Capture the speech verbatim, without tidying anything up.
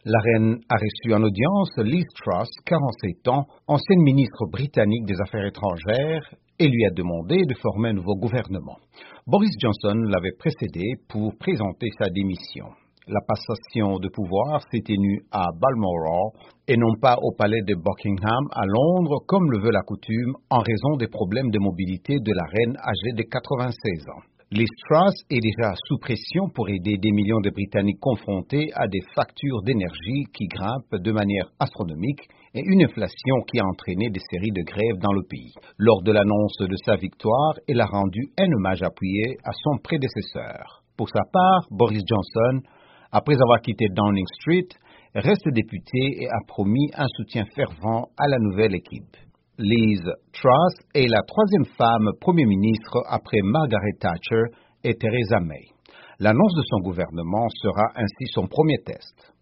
La reine a reçu en audience Liz Truss, quarante-sept ans, ancienne ministre britannique des Affaires étrangères, et lui a demandé de former un nouveau gouvernement. Boris Johnson l'avait précédé pour présenter sa démission. La passation de pouvoir s'est tenue à Balmoral et non pas au palais de Buckingham à Londres, comme le veut la coutume, en raison des problèmes de mobilité de la reine âgée de quatre-vingt-seize ans. Liz Truss est déjà sous pression pour aider des millions de Britanniques confrontés à des factures d'énergie qui grimpent de manière astronomique et une inflation qui a entraîné des séries de grèves dans le pays. Lors de l'annonce de sa victoire, elle a rendu un hommage appuyé à son prédécesseur. Pour sa part, Boris Johnson, après avoir quitté Downing Street, reste député et a promis un soutien fervent à la nouvelle équipe. Liz Truss est la troisième femme Premier ministre après Margaret Thatcher et Theresa May. L'annonce de son gouvernement sera ainsi son premier test.